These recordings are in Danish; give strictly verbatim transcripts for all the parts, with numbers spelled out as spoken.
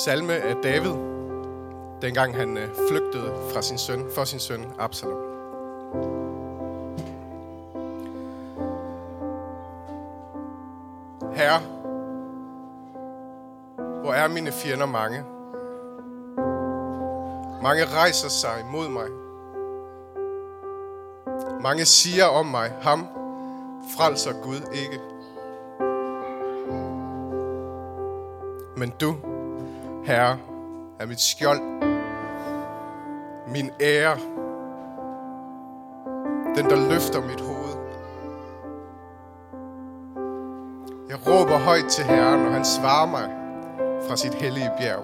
salme af David, dengang han øh, flygtede fra sin søn, for sin søn Absalom. Herre, hvor er mine fjender mange? Mange rejser sig mod mig. Mange siger om mig, ham frelser Gud ikke. Men du, Herre, er mit skjold, min ære, den der løfter mit hoved. Jeg råber højt til Herren, og han svarer mig fra sit hellige bjerg.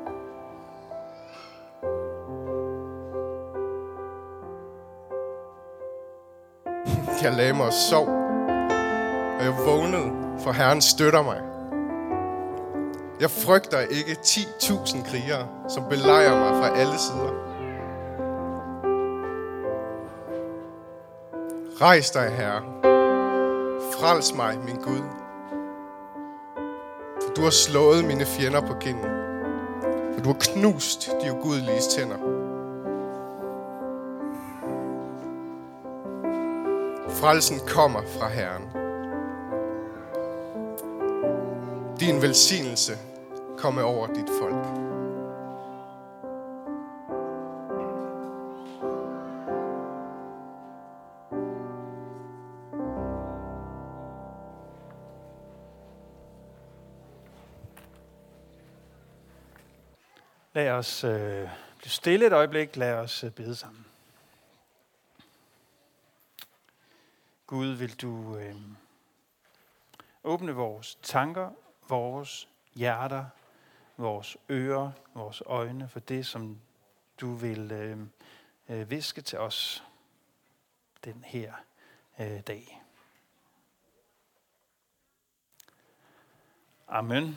Jeg lagde mig og sov, og jeg vågnede, for Herren støtter mig. Jeg frygter ikke ti tusind krigere, som belejrer mig fra alle sider. Rejs dig, Herre. Frels mig, min Gud. For du har slået mine fjender på kinden. For du har knust de ugudeliges tænder. Frelsen kommer fra Herren. Din velsignelse komme over dit folk. Lad os øh, blive stille et øjeblik. Lad os øh, bede sammen. Gud, vil du øh, åbne vores tanker, vores hjerter, vores ører, vores øjne for det, som du vil øh, øh, viske til os den her øh, dag. Amen.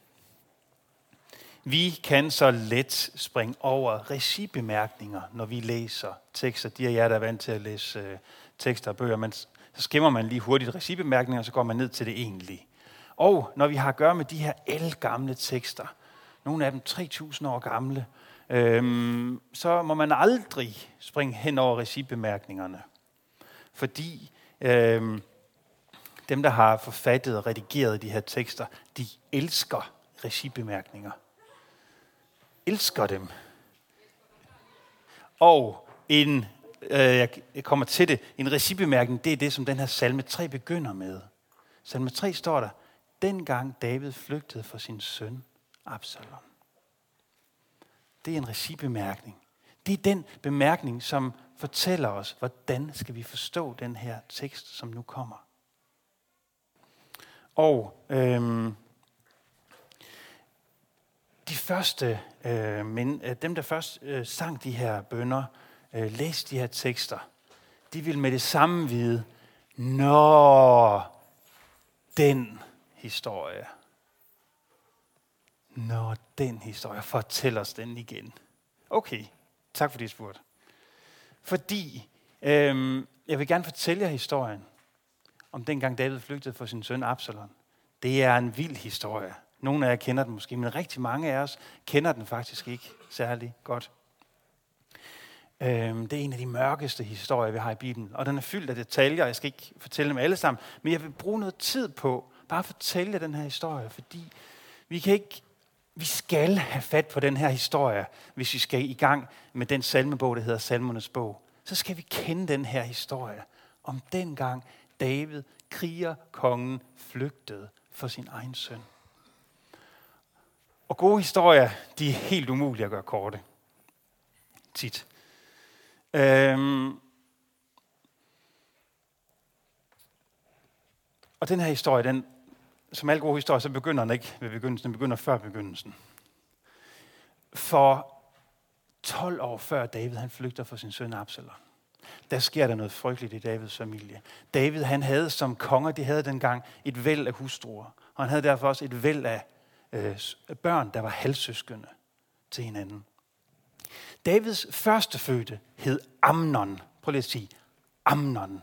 Vi kan så let springe over regibemærkninger, når vi læser tekster. De af jer, der er vant til at læse øh, tekster og bøger, men så skimmer man lige hurtigt regibemærkninger, og så går man ned til det egentlige. Og når vi har at gøre med de her ældgamle tekster, nogle af dem tre tusind år gamle, øhm, så må man aldrig springe hen over regibemærkningerne. Fordi øhm, dem, der har forfattet og redigeret de her tekster, de elsker regibemærkninger. Elsker dem. Og en, øh, jeg kommer til det, en regibemærkning, det er det, som den her salme tre begynder med. Salme tre står der, dengang David flygtede for sin søn Absalom. Det er en regibemærkning. Det er den bemærkning, som fortæller os, hvordan skal vi forstå den her tekst, som nu kommer. Og øhm, de første, øh, men, øh, dem der først øh, sang de her bønner, øh, læste de her tekster, de ville med det samme vide, når den historie, når den historie, fortæl os den igen. Okay, tak for det, spurgt. Fordi øh, jeg vil gerne fortælle jer historien om dengang David flygtede for sin søn Absalom. Det er en vild historie. Nogle af jer kender den måske, men rigtig mange af os kender den faktisk ikke særlig godt. Det er en af de mørkeste historier, vi har i Bibelen, og den er fyldt af detaljer. Jeg skal ikke fortælle dem alle sammen, men jeg vil bruge noget tid på bare at fortælle jer den her historie, fordi vi kan ikke, vi skal have fat på den her historie, hvis vi skal i gang med den salmebog, der hedder Salmernes bog. Så skal vi kende den her historie om dengang David, krigerkongen, flygtede for sin egen søn. Og gode historier, de er helt umulige at gøre korte. Tit. Øhm. Og den her historie, den, som alle gode historier, så begynder den ikke ved begyndelsen, den begynder før begyndelsen. For tolv år før David, han flygter for sin søn Absalom, der sker der noget frygteligt i Davids familie. David, han havde som konger, de havde dengang et væld af hustruer, og han havde derfor også et væld af øh, børn, der var halvsøskende til hinanden. Davids førstefødte hed Amnon. Prøv lige at sige Amnon.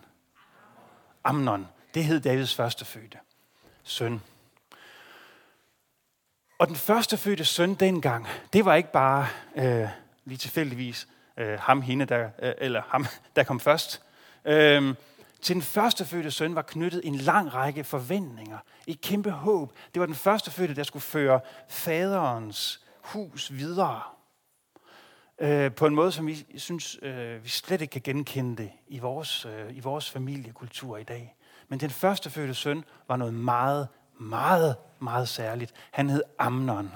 Amnon. Det hed Davids førstefødte søn. Og Og den første fødte søn dengang, det var ikke bare øh, lige tilfældigvis øh, ham, hende, der, øh, eller ham, der kom først. Øh, til den første fødte søn var knyttet en lang række forventninger, et kæmpe håb. Det var den første fødte, der skulle føre faderens hus videre. Øh, på en måde, som vi synes, øh, vi slet ikke kan genkende det i vores, øh, i vores familiekultur i dag. Men den første fødte søn var noget meget, meget, meget særligt. Han hed Amnon.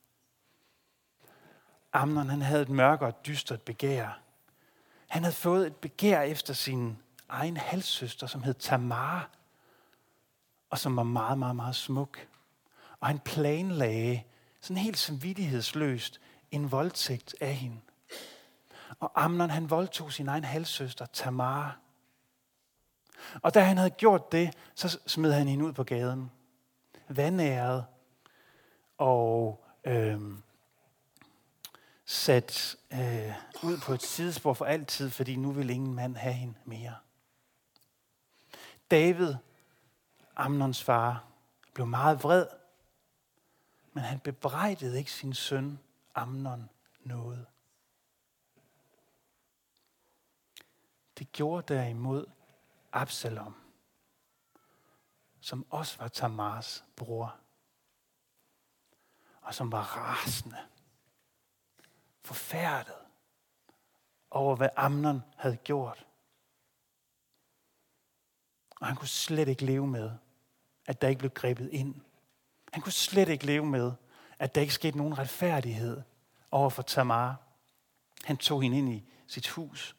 Amnon, han havde et mørkt og dystert begær. Han havde fået et begær efter sin egen halvsøster, som hed Tamar, og som var meget, meget, meget smuk. Og han planlagde sådan helt samvittighedsløst en voldtægt af hende. Og Amnon, han voldtog sin egen halvsøster, Tamar. Og da han havde gjort det, så smed han hende ud på gaden. Vanæret og øh, sat øh, ud på et sidespor for altid, fordi nu vil ingen mand have hende mere. David, Amnons far, blev meget vred, men han bebrejdede ikke sin søn Amnon noget. Det gjorde derimod Absalom, som også var Tamars bror, og som var rasende, forfærdet over, hvad Amnon havde gjort. Og han kunne slet ikke leve med, at der ikke blev grebet ind. Han kunne slet ikke leve med, at der ikke skete nogen retfærdighed over for Tamar. Han tog hende ind i sit hus.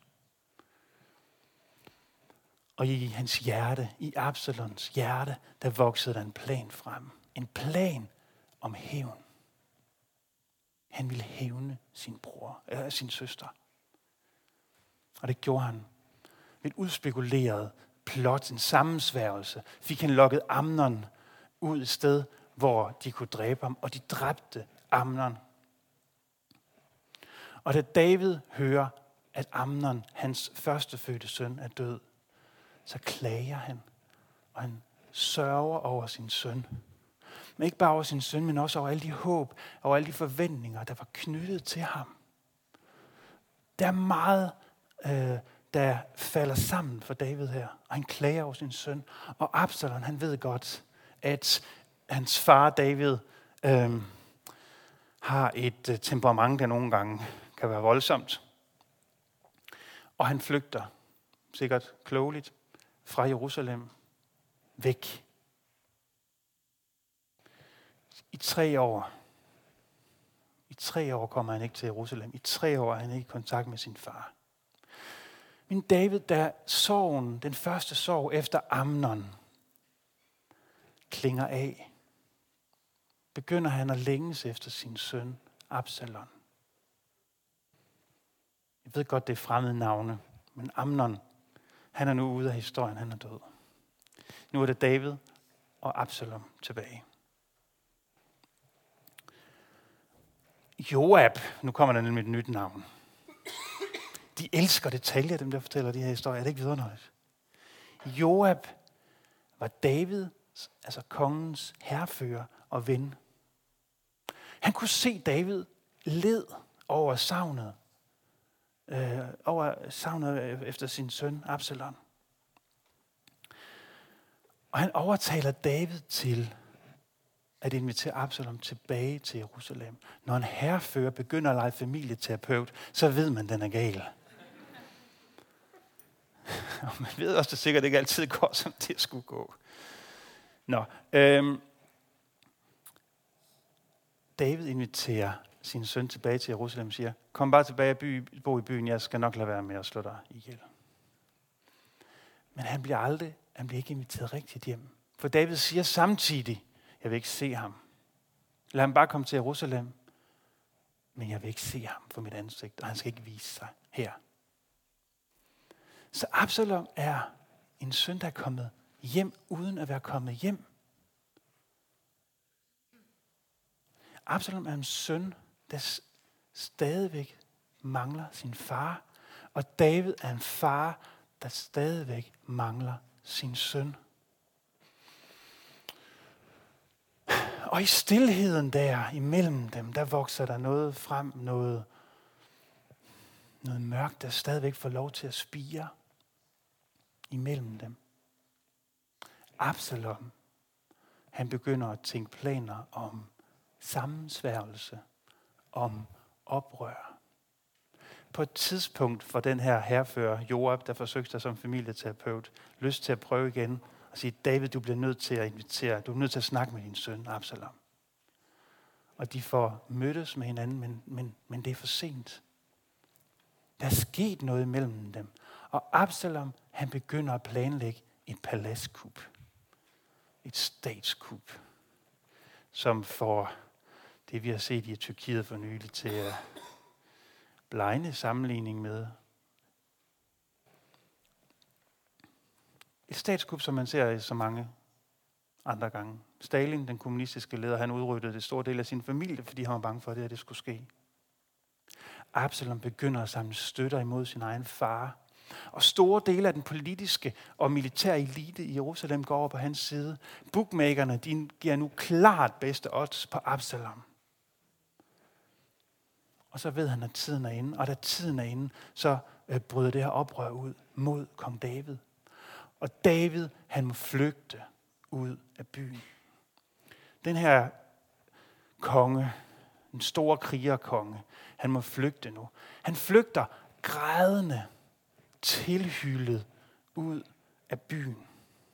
Og i hans hjerte, i Absalons hjerte, der voksede der en plan frem. En plan om hævn. Han ville hævne sin bror, eller sin søster. Og det gjorde han. Ved et udspekuleret plot, en sammensværgelse, fik han lokket Amnon ud et sted, hvor de kunne dræbe ham, og de dræbte Amnon. Og da David hører, at Amnon, hans førstefødte søn, er død, så klager han, og han sørger over sin søn. Men ikke bare over sin søn, men også over alle de håb, over alle de forventninger, der var knyttet til ham. Der er meget, øh, der falder sammen for David her, og han klager over sin søn. Og Absalom, han ved godt, at hans far David øh, har et øh, temperament, der nogle gange kan være voldsomt. Og han flygter, sikkert klogeligt, fra Jerusalem væk. I tre år, i tre år kommer han ikke til Jerusalem. I tre år er han ikke i kontakt med sin far. Men David, der sorgen, den første sorg efter Amnon, klinger af, begynder han at længes efter sin søn Absalom. Jeg ved godt, det er fremmede navne, men Amnon, han er nu ude af historien, han er død. Nu er det David og Absalom tilbage. Joab, nu kommer der nemlig et nyt navn. De elsker detaljer, dem der fortæller de her historier. Er det ikke vidunderligt? Joab var David, altså kongens hærfører og ven. Han kunne se David led over savnet, øh, over savnet efter sin søn Absalom. Og han overtaler David til at invitere Absalom tilbage til Jerusalem. Når en hærfører begynder at lege familieterapeut, så ved man, at den er gal. Og man ved også, at det sikkert ikke altid går, som det skulle gå. Nå, øhm, David inviterer sin søn tilbage til Jerusalem og siger, kom bare tilbage og by, bo i byen, jeg skal nok lade være med at slå dig ihjel. Men han bliver aldrig, han bliver ikke inviteret rigtigt hjem. For David siger samtidig, jeg vil ikke se ham. Lad ham bare komme til Jerusalem, men jeg vil ikke se ham for mit ansigt, og han skal ikke vise sig her. Så Absalom er en søn, der er kommet hjem, uden at være kommet hjem. Absalom er en søn, der stadigvæk mangler sin far, og David er en far, der stadigvæk mangler sin søn. Og i stilheden der imellem dem, der vokser der noget frem, noget, noget mørkt, der stadigvæk får lov til at spire imellem dem. Absalom, han begynder at tænke planer om sammensværgelse, om oprør. På et tidspunkt for den her hærfører, Joab, der forsøgte sig som familieterapeut, lyst til at prøve igen og sige, David, du bliver nødt til at invitere, du er nødt til at snakke med din søn, Absalom. Og de får mødtes med hinanden, men, men, men det er for sent. Der er sket noget mellem dem. Og Absalom, han begynder at planlægge et paladskup. Et statskup, som får det, vi har set i Tyrkiet for nylig, til at blegne sammenligning med et statskup, som man ser i så mange andre gange. Stalin, den kommunistiske leder, han udryddede det store del af sin familie, fordi han var bange for, at det, at det skulle ske. Absalom begynder at samle støtter imod sin egen far. Og store dele af den politiske og militære elite i Jerusalem går over på hans side. Bookmakerne, de giver nu klart bedste odds på Absalom. Og så ved han, at tiden er inde. Og da tiden er inde, så øh, bryder det her oprør ud mod kong David. Og David, han må flygte ud af byen. Den her konge, den store krigerkonge, han må flygte nu. Han flygter grædende, tilhyllet ud af byen.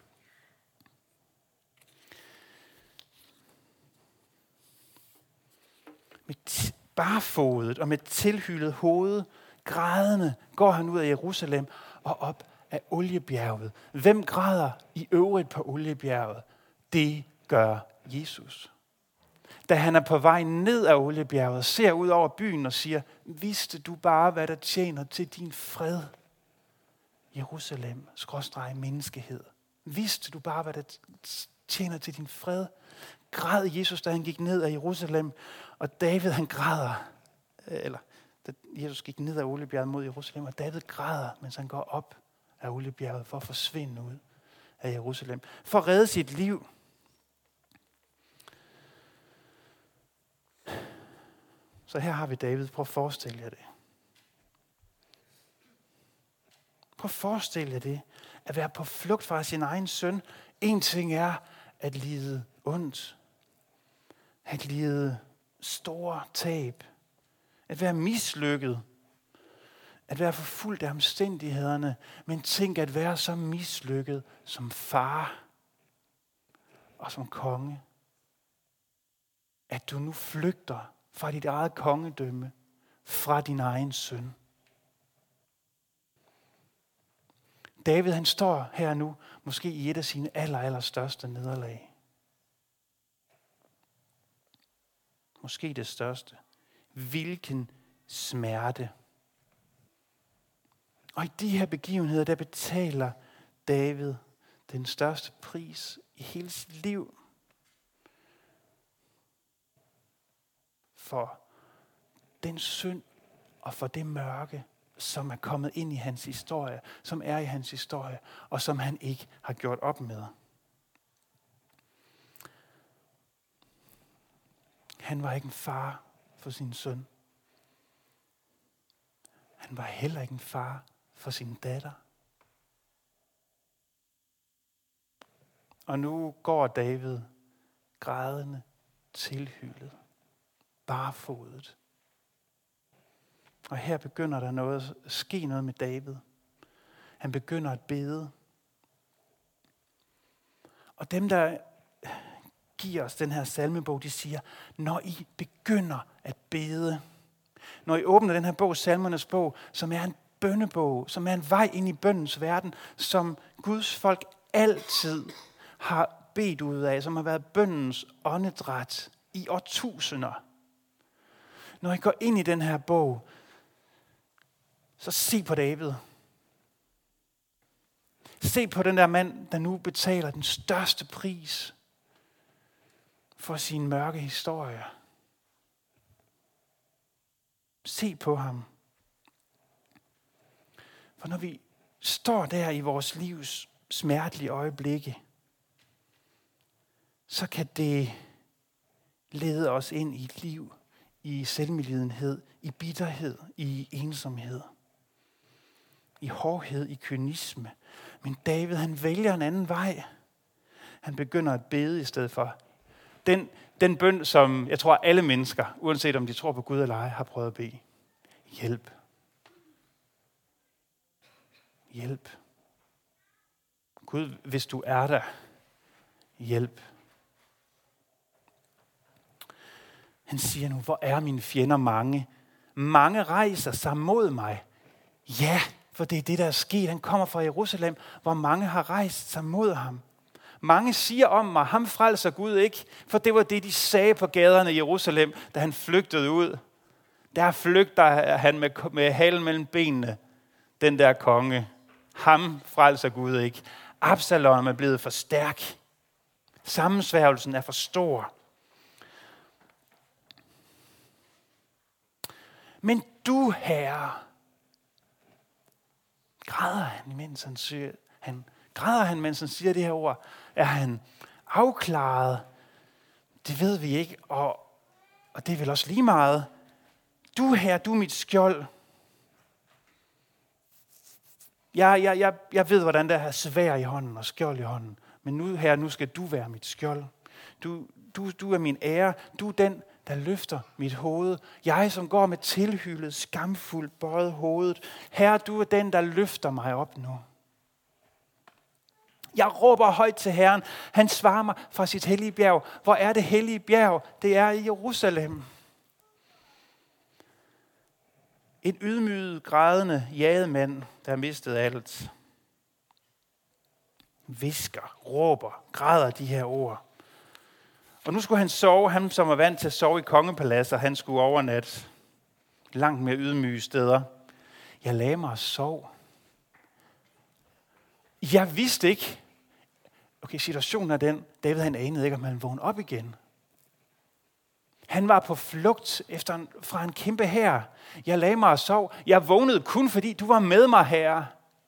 Med t- barfodet og med tilhyllet hoved, grædende, går han ud af Jerusalem og op af Oliebjerget. Hvem græder i øvrigt på Oliebjerget? Det gør Jesus. Da han er på vej ned af Oliebjerget, ser ud over byen og siger, vidste du bare, hvad der tjener til din fred? Jerusalem, skråstreg menneskehed. Vidste du bare, hvad der tjener til din fred? Græd Jesus, da han gik ned af Jerusalem, og David han græder, eller da Jesus gik ned af Oliebjerget mod Jerusalem, og David græder, mens han går op af Oliebjerget for at forsvinde ud af Jerusalem, for at redde sit liv. Så her har vi David. Prøv at forestille jer det. Prøv at forestille jer det. At være på flugt fra sin egen søn. En ting er at lide ondt. At lide store tab. At være mislykket. At være forfulgt af omstændighederne. Men tænk at være så mislykket som far. Og som konge. At du nu flygter fra dit eget kongedømme. Fra din egen søn. David, han står her nu, måske i et af sine aller, aller største nederlag. Måske det største. Hvilken smerte. Og i de her begivenheder, der betaler David den største pris i hele sit liv. For den synd og for det mørke, som er kommet ind i hans historie, som er i hans historie, og som han ikke har gjort op med. Han var ikke en far for sin søn. Han var heller ikke en far for sin datter. Og nu går David grædende, tilhyllet, barfodet. Og her begynder der noget at ske noget med David. Han begynder at bede. Og dem, der giver os den her salmebog, de siger, når I begynder at bede, når I åbner den her bog, Salmernes bog, som er en bønnebog, som er en vej ind i bønnens verden, som Guds folk altid har bedt ud af, som har været bønnens åndedræt i årtusinder. Når I går ind i den her bog, så se på David. Se på den der mand, der nu betaler den største pris for sin mørke historie. Se på ham. For når vi står der i vores livs smertelige øjeblikke, så kan det leder os ind i et liv i selvmedlidenhed, i bitterhed, i ensomhed, i hårdhed, i kynisme. Men David, han vælger en anden vej. Han begynder at bede i stedet for. Den, den bøn, som jeg tror alle mennesker, uanset om de tror på Gud eller ej, har prøvet at bede. Hjælp. Hjælp. Gud, hvis du er der, hjælp. Han siger nu, hvor er mine fjender mange? Mange rejser sig mod mig. Ja, for det er det, der er sket. Han kommer fra Jerusalem, hvor mange har rejst sig mod ham. Mange siger om mig, ham frelser Gud ikke, for det var det, de sagde på gaderne i Jerusalem, da han flygtede ud. Der flygter han med, med halen mellem benene, den der konge. Ham frelser Gud ikke. Absalom er blevet for stærk. Sammensværgelsen er for stor. Men du, Herre, græder han, mens han siger, han græder han, mens han siger det her ord. Er han afklaret? Det ved vi ikke, og, og det er vel også lige meget. Du, Herre, du er mit skjold. Jeg, jeg, jeg, jeg ved, hvordan det er at have sværd i hånden og skjold i hånden. Men nu, Herre, nu skal du være mit skjold. Du, du, du er min ære. Du er den, der løfter mit hoved. Jeg, som går med tilhyllet, skamfuldt bøjet hovedet. Herre, du er den, der løfter mig op nu. Jeg råber højt til Herren. Han svarer mig fra sit hellige bjerg. Hvor er det hellige bjerg? Det er i Jerusalem. En ydmyget, grædende, jaget mand, der har mistet alt. Visker, råber, græder de her ord. Og nu skulle han sove, han som var vant til at sove i kongepaladser, han skulle overnatte langt mere ydmyge steder. Jeg lagde mig og sov. Jeg vidste ikke, okay, situationen er den, David han anede ikke, om han vågnede op igen. Han var på flugt efter en, fra en kæmpe hær. Jeg lagde mig og sov. Jeg vågnede kun fordi du var med mig, Herre.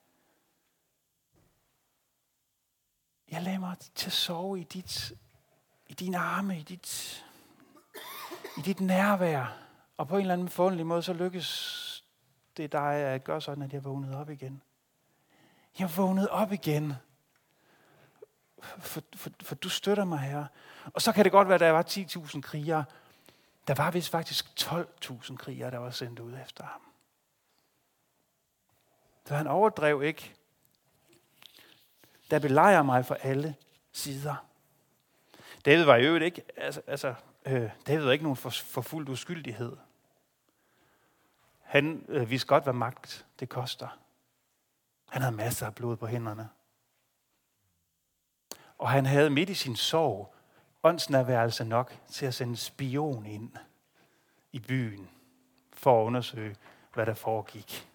Jeg lagde mig til at sove i dit, i dine arme, i dit, i dit nærvær. Og på en eller anden forunderlig måde, så lykkes det dig at gøre sådan, at jeg vågnede op igen. Jeg vågnede op igen. For, for, for du støtter mig, Herre. Og så kan det godt være, at der var ti tusind krigere. Der var vist faktisk tolv tusind krigere, der var sendt ud efter ham. Så han overdrev ikke. Der belejrer mig for alle sider. David var i øvrigt ikke, altså, altså øh, David var ikke nogen for, for fuld uskyldighed. Han øh, vidste godt, hvad magt det koster. Han havde masser af blod på hænderne. Og han havde midt i sin sorg åndsnærværelse nok til at sende en spion ind i byen for at undersøge, hvad der foregik.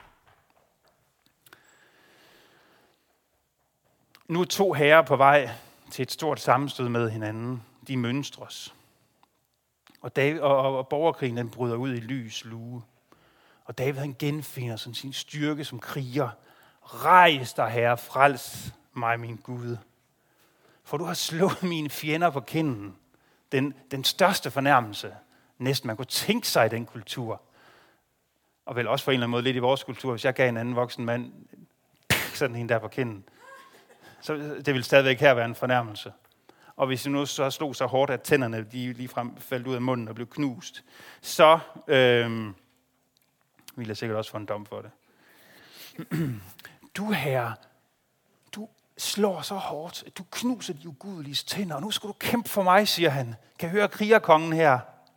Nu er to herrer på vej til et stort sammenstød med hinanden. De mønstres. Og, David, og, og, og borgerkrigen den bryder ud i lys lue. Og David han genfinder sådan sin styrke som kriger. Rejs dig, Herre, frels mig, min Gud. For du har slået mine fjender på kinden. Den, den største fornærmelse, næsten man kunne tænke sig i den kultur. Og vel også på en eller anden måde lidt i vores kultur, hvis jeg gav en anden voksen mand sådan en der på kinden. Så det ville stadigvæk her være en fornærmelse. Og hvis jeg nu så slog så hårdt, at tænderne de ligefrem faldt ud af munden og blev knust, så øhm, ville jeg sikkert også få en dom for det. Du, Herre, du slår så hårdt, at du knuser de ugudelige tænder, og nu skal du kæmpe for mig, siger han. Kan høre krigerkongen her?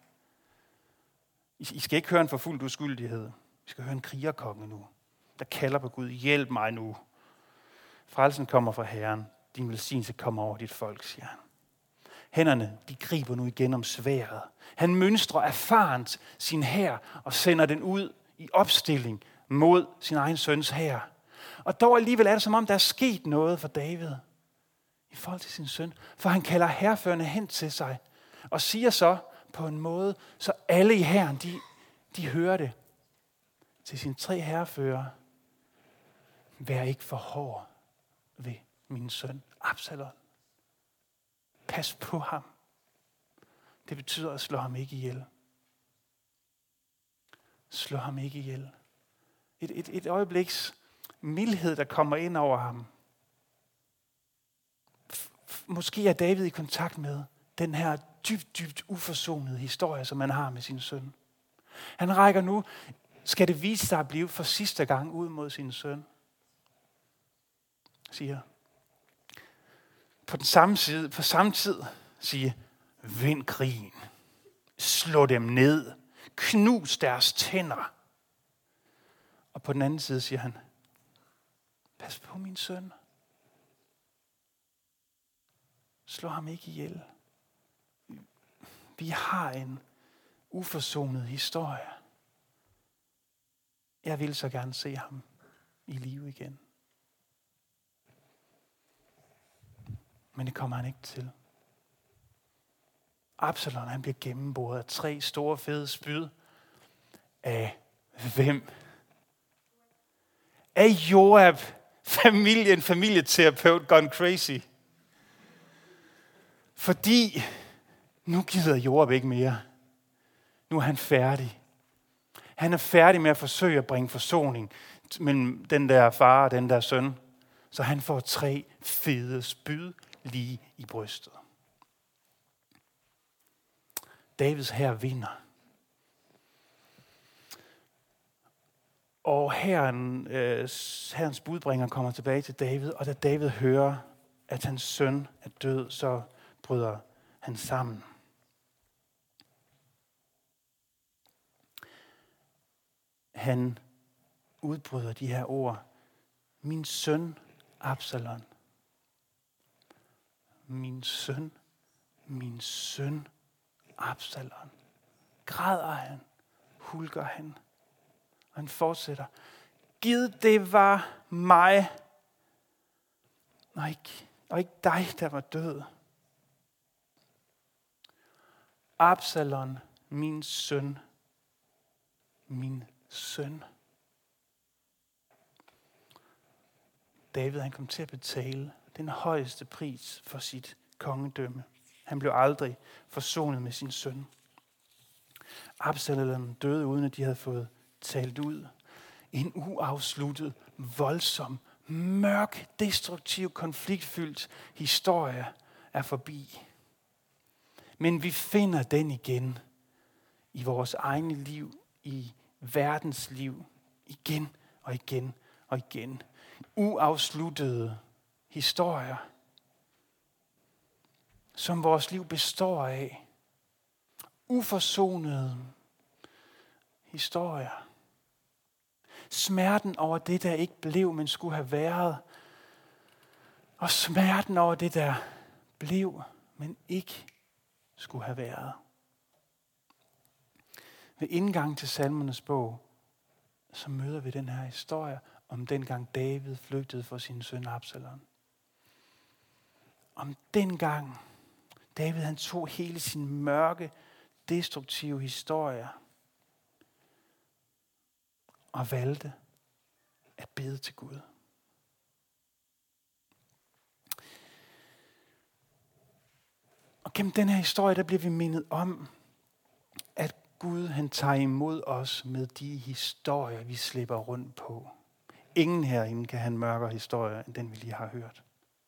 I skal ikke høre en forfulgt uskyldighed. Vi skal høre en krigerkonge nu, der kalder på Gud. Hjælp mig nu. Frelsen kommer fra Herren. Din velsignelse kommer over dit folk, siger han. Hænderne, de griber nu igen om sværdet. Han mønstrer erfarent sin hær og sender den ud i opstilling mod sin egen søns hær. Og dog alligevel er det, som om der er sket noget for David i forhold til sin søn. For han kalder hærførerne hen til sig og siger så på en måde, så alle i hæren, de, de hører det til sine tre hærfører. Vær ikke for hård ved min søn Absalom. Pas på ham. Det betyder at slå ham ikke ihjel. Slå ham ikke ihjel. Et, et, et øjebliks mildhed, der kommer ind over ham. Måske er David i kontakt med den her dybt, dybt uforsonede historie, som man har med sin søn. Han rækker nu, skal det vise sig at blive for sidste gang ud mod sin søn, siger. På den samme side, på samme tid, siger, vind krigen, slå dem ned, knus deres tænder. Og på den anden side siger han, pas på min søn. Slå ham ikke ihjel. Vi har en uforsonet historie. Jeg vil så gerne se ham i live igen. Men det kommer han ikke til. Absalom, han bliver gennemboret af tre store fede spyd. Af hvem? Af Joab, familien, familieterapeut gone crazy. Fordi nu gider Joab ikke mere. Nu er han færdig. Han er færdig med at forsøge at bringe forsoning mellem den der far og den der søn. Så han får tre fede spyd lige i brystet. Davids hær vinder. Og herren, øh, herrens budbringer kommer tilbage til David, og da David hører, at hans søn er død, så bryder han sammen. Han udbryder de her ord. Min søn Absalom. Min søn, min søn Absalom. Græder han, hulker han. Og han fortsætter. Gid det var mig, og ikke, og ikke dig, der var død. Absalom, min søn, min søn. David, han kom til at betale den højeste pris for sit kongedømme. Han blev aldrig forsonet med sin søn. Absalom døde, uden at de havde fået talt ud. En uafsluttet, voldsom, mørk, destruktiv, konfliktfyldt historie er forbi. Men vi finder den igen i vores egne liv, i verdens liv, igen og igen og igen. Uafsluttede historier, som vores liv består af. Uforsonede historier. Smerten over det, der ikke blev, men skulle have været. Og smerten over det, der blev, men ikke skulle have været. Ved indgang til Salmernes bog, så møder vi den her historie om dengang David flygtede for sin søn Absalom. Om dengang David han tog hele sin mørke, destruktive historie og valgte at bede til Gud. Og gennem den her historie, der bliver vi mindet om, at Gud han tager imod os med de historier, vi slipper rundt på. Ingen herinde kan have en mørkere historie, end den vi lige har hørt.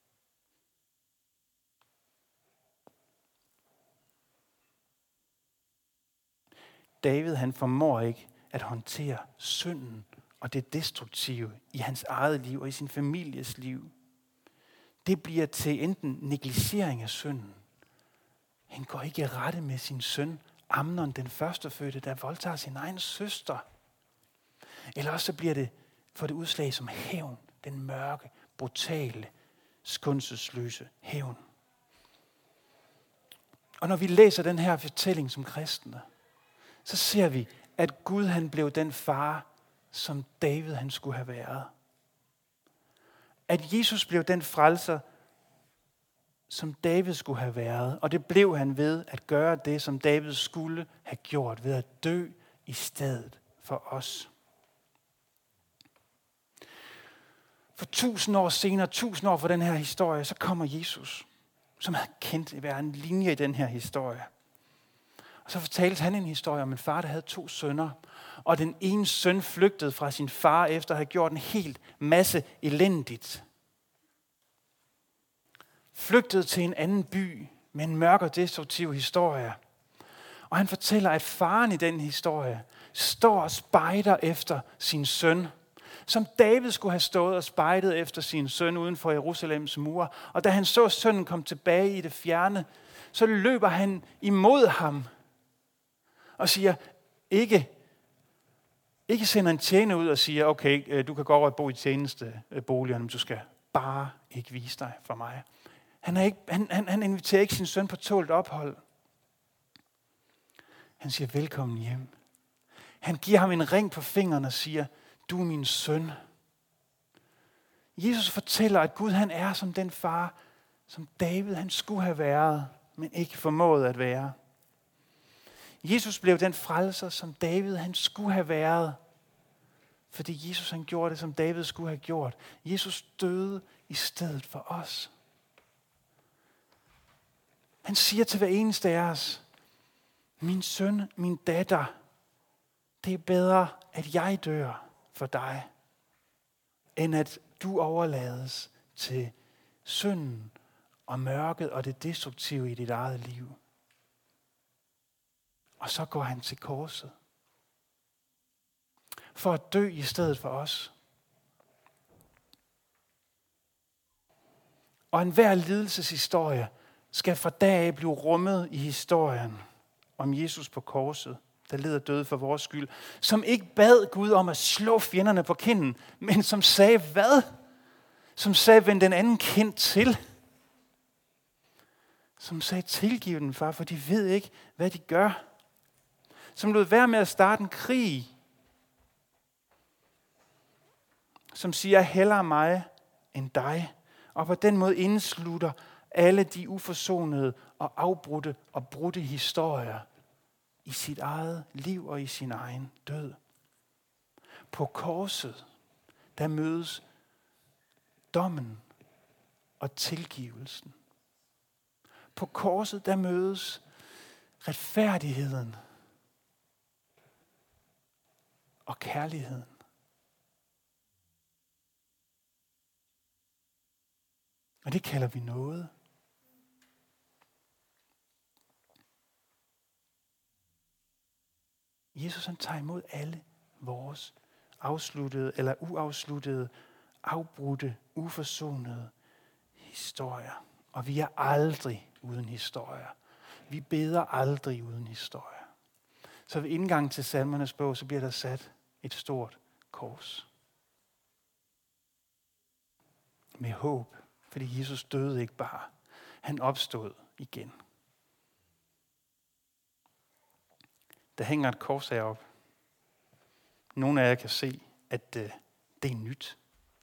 David han formår ikke at håndtere synden og det destruktive i hans eget liv og i sin families liv. Det bliver til enten negligering af synden. Han går ikke i rette med sin søn, Amnon, den førstefødte, der voldtager sin egen søster. Eller også så bliver det for det udslag som hævn, den mørke, brutale, skånselsløse hævn. Og når vi læser den her fortælling som kristne, så ser vi, at Gud han blev den far, som David han skulle have været. At Jesus blev den frelser, som David skulle have været. Og det blev han ved at gøre det, som David skulle have gjort, ved at dø i stedet for os. For tusind år senere, tusind år for den her historie, så kommer Jesus, som havde kendt hver en linje i den her historie. Og så fortalte han en historie om en far, der havde to sønner. Og den ene søn flygtede fra sin far, efter at have gjort en helt masse elendigt. Flygtede til en anden by med en mørk og destruktiv historie. Og han fortæller, at faren i den historie står og spejder efter sin søn. Som David skulle have stået og spejdet efter sin søn uden for Jerusalems mure. Og da han så sønnen komme tilbage i det fjerne, så løber han imod ham og siger, ikke, ikke sender en tjener ud og siger, okay, du kan gå over og bo i tjenesteboligerne, men du skal bare ikke vise dig for mig. Han, er ikke, han, han, han inviterer ikke sin søn på tålt ophold. Han siger, velkommen hjem. Han giver ham en ring på fingeren og siger, du er min søn. Jesus fortæller, at Gud han er som den far, som David han skulle have været, men ikke formåede at være. Jesus blev den frelser, som David han skulle have været, fordi Jesus han gjorde det, som David skulle have gjort. Jesus døde i stedet for os. Han siger til hver eneste af os, min søn, min datter, det er bedre, at jeg dør for dig, end at du overlades til synden og mørket og det destruktive i dit eget liv. Og så går han til korset for at dø i stedet for os. Og enhver lidelseshistorie skal fra dag af blive rummet i historien om Jesus på korset, der led og døde for vores skyld, som ikke bad Gud om at slå fjenderne på kinden, men som sagde hvad? Som sagde, vend den anden kind til. Som sagde, tilgiv den, far, for de ved ikke, hvad de gør. Som lod være med at starte en krig. Som siger, hellere mig end dig. Og på den måde indslutter alle de uforsonede og afbrudte og brudte historier i sit eget liv og i sin egen død. På korset, der mødes dommen og tilgivelsen. På korset, der mødes retfærdigheden og kærligheden. Og det kalder vi noget. Jesus han tager imod alle vores afsluttede eller uafsluttede, afbrudte, uforsonede historier. Og vi er aldrig uden historier. Vi beder aldrig uden historier. Så ved indgangen til salmernes bog, så bliver der sat et stort kors. Med håb, fordi Jesus døde ikke bare. Han opstod igen. Der hænger et kors heroppe. Nogle af jer kan se, at øh, det er nyt.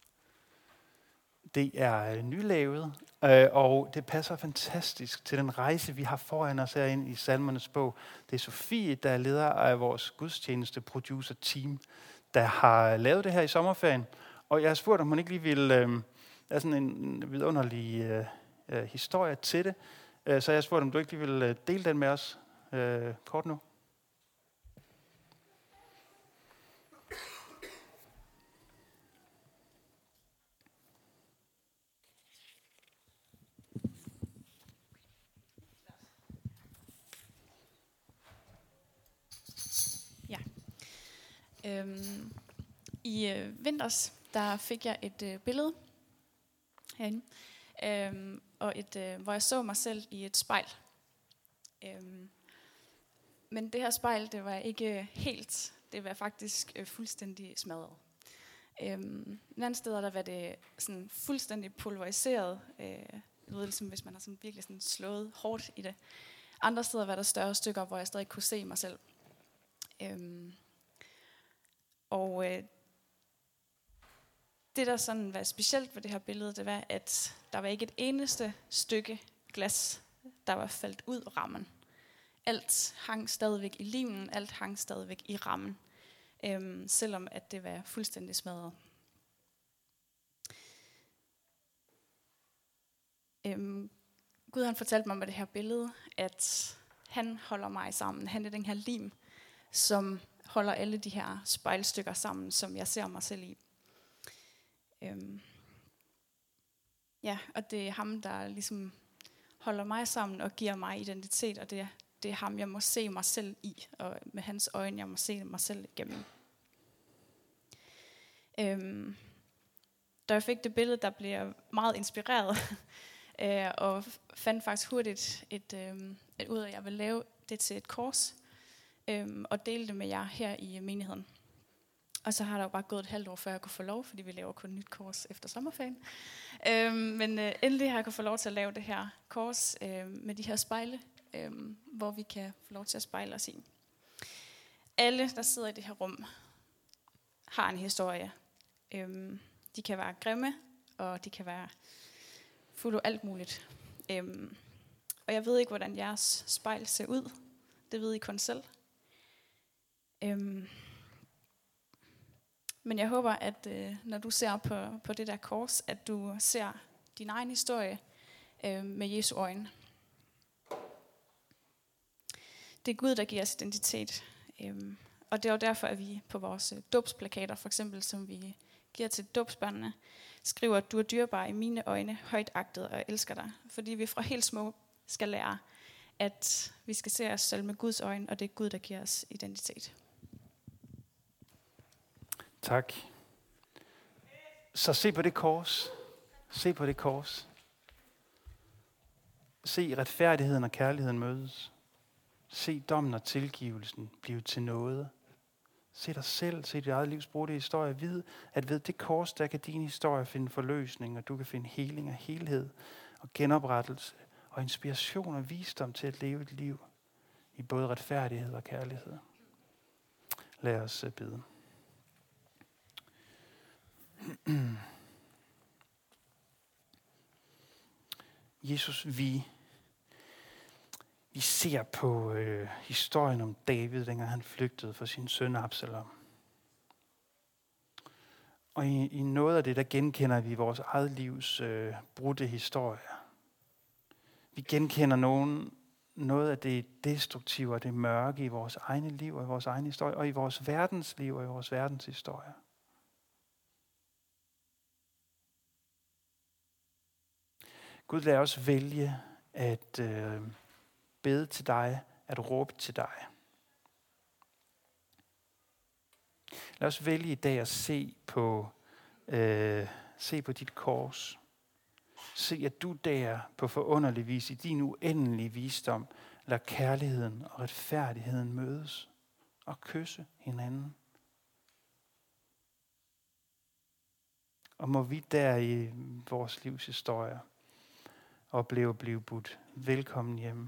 Det er øh, nylavet, øh, og det passer fantastisk til den rejse, vi har foran os herinde i Salmernes bog. Det er Sofie, der er leder af vores gudstjeneste producer team, der har lavet det her i sommerferien. Og jeg har spurgt, om hun ikke lige ville... Øh, der er sådan en vidunderlig øh, øh, historie til det. Øh, så jeg har spurgt, om du ikke lige ville dele den med os øh, kort nu. Øhm, I øh, vinters, der fik jeg et øh, billede herinde, øhm, og et, øh, hvor jeg så mig selv i et spejl. Øhm, men det her spejl, det var ikke helt, det var faktisk øh, fuldstændig smadret. Øhm, nogle steder, der var det sådan fuldstændig pulveriseret, øh, lyder som hvis man har sådan virkelig sådan slået hårdt i det. Andre steder var der større stykker, hvor jeg stadig kunne se mig selv. Øhm, Og øh, det, der sådan var specielt ved det her billede, det var, at der var ikke et eneste stykke glas, der var faldet ud af rammen. Alt hang stadigvæk i limen, alt hang stadigvæk i rammen, øhm, selvom at det var fuldstændig smadret. Øhm, Gud han fortalte mig med det her billede, at han holder mig sammen. Han er den her lim, som holder alle de her spejlstykker sammen, som jeg ser mig selv i. Øhm. Ja, og det er ham, der ligesom holder mig sammen og giver mig identitet, og det, det er ham, jeg må se mig selv i, og med hans øjne, jeg må se mig selv igennem. Øhm. Da jeg fik det billede, der blev jeg meget inspireret, øh, og fandt faktisk hurtigt et, øh, et ud af, at jeg ville lave det til et kors, øh, og dele det med jer her i menigheden. Og så har der jo bare gået et halvt år, før jeg kunne få lov, fordi vi laver kun et nyt kors efter sommerferien. Øh, men øh, endelig har jeg kunne få lov til at lave det her kors øh, med de her spejle, øh, hvor vi kan få lov til at spejle os i. Alle, der sidder i det her rum, har en historie. Øh, De kan være grimme, og de kan være fulde af alt muligt. Øhm, og jeg ved ikke, hvordan jeres spejl ser ud. Det ved I kun selv. Øhm, men jeg håber, at øh, når du ser på, på det der kors, at du ser din egen historie øh, med Jesu øjne. Det er Gud, der giver os identitet. Øhm, og det er jo derfor, at vi på vores øh, dåbsplakater, for eksempel, som vi giver til dåbsbørnene, skriver, at du er dyrebar i mine øjne, højt agtet og elsker dig. Fordi vi fra helt små skal lære, at vi skal se os selv med Guds øjne, og det er Gud, der giver os identitet. Tak. Så se på det kors. Se på det kors. Se retfærdigheden og kærligheden mødes. Se dommen og tilgivelsen blive til noget. Se dig selv, se dit eget livs brudte historie. Vid, at ved det kors, der kan din historie finde forløsning, og du kan finde heling og helhed, og genoprettelse, og inspiration og visdom til at leve et liv i både retfærdighed og kærlighed. Lad os bede. Jesus, vi, vi ser på øh, historien om David, dengang han flygtede for sin søn Absalom. Og i, i noget af det, der genkender vi vores eget livs øh, brudte historie. Vi genkender nogen, noget af det destruktive og det mørke i vores egne liv og i vores egen historie, og i vores verdensliv og i vores verdenshistorie. Gud, lad os vælge at øh, bede til dig, at råbe til dig. Lad os vælge i dag at se på, øh, se på dit kors. Se, at du der på forunderlig vis i din uendelige visdom lader kærligheden og retfærdigheden mødes og kysse hinanden. Og må vi der i vores livs historie opleve at blive budt velkommen hjem.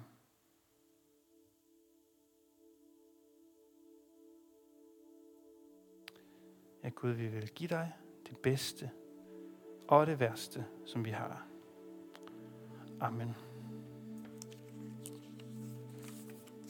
Ja, Gud, vi vil give dig det bedste og det værste, som vi har. Amen.